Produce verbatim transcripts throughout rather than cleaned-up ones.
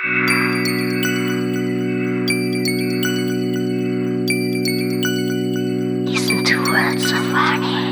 Listen to words of warning.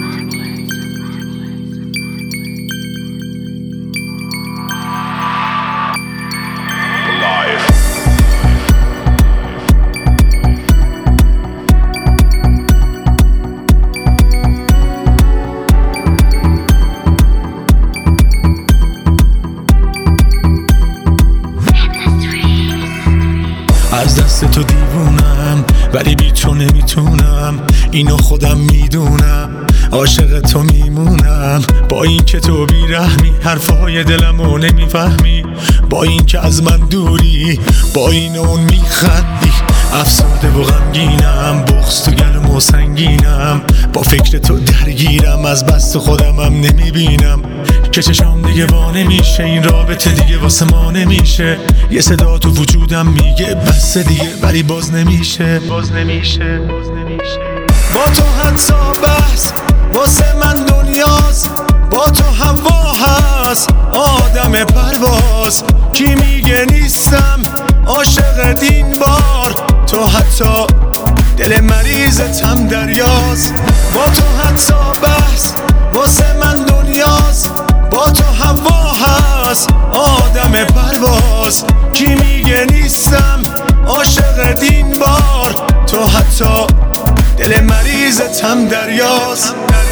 از دست تو دیوونم ولی بی تو نمیتونم، اینو خودم میدونم. عاشق تو میمونم با این که تو بیرحمی، حرفای دلمو نمیفهمی. با این که از من دوری، با این اون میخندی. افسرده و غمگینم، بغض تو گلوم و سنگینم. با فکر تو درگیرم، از بس تو خودمم نمیبینم. که چشام دیگه وا نمیشه، این رابطه دیگه واسه ما نمیشه. یه صدا تو وجودم میگه بس دیگه، ولی باز نمیشه باز نمیشه باز نمیشه. با تو حدسا بس واسه من دنیاست، با تو هوا هست آدم پرواز. کی میگه نیستم عاشق دین بار، تو حتی دل مریضتم دریاست. با تو حدسا بس واسه من دنیاست، با تو هوا هست آدم پرواز. کی میگه نیستم عاشق دین بار، تو حتی دل مریضتم دریاست.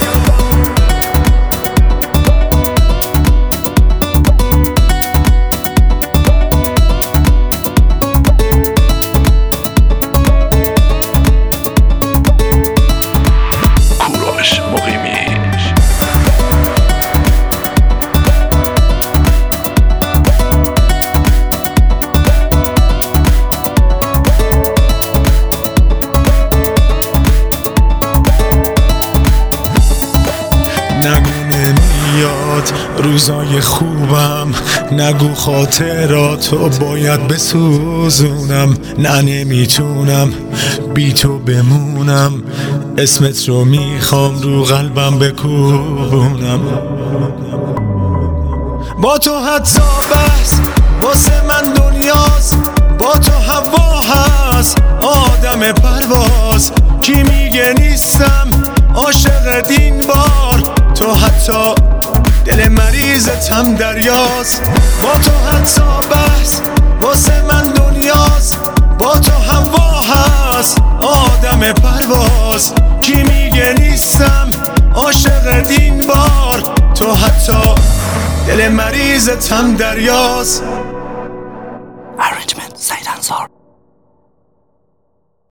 کوروش مقیمی. نگو نمیاد روزای خوبم، نگو خاطراتو باید بسوزونم. نه نمیتونم بی تو بمونم، اسمت رو میخوام رو قلبم بکوبونم. با تو حدسا بس واسه من دنیاست، با تو هوا هست آدم پرواز. کی میگه نیستم عاشق دین بار، تو حتی دل مریضتم دریاست. با تو حدسا بس واسه من دنیاست، با تو هوا هست آدم پرواز. کی میگه نیستم عاشق دین بار، تو حتی دل مریضتم دریاست. Arrangement سعید انصار.